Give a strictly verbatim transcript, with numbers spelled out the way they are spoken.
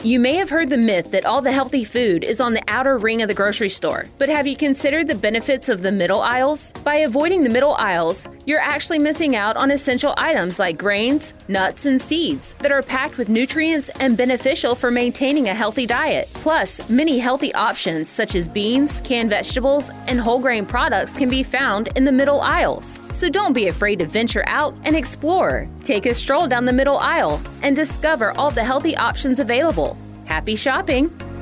You may have heard the myth that all the healthy food is on the outer ring of the grocery store, but have you considered the benefits of the middle aisles? By avoiding the middle aisles, you're actually missing out on essential items like grains, nuts, and seeds that are packed with nutrients and beneficial for maintaining a healthy diet. Plus, many healthy options such as beans, canned vegetables, and whole grain products can be found in the middle aisles. So don't be afraid to venture out and explore. Take a stroll down the middle aisle and discover all the healthy options available. Happy shopping!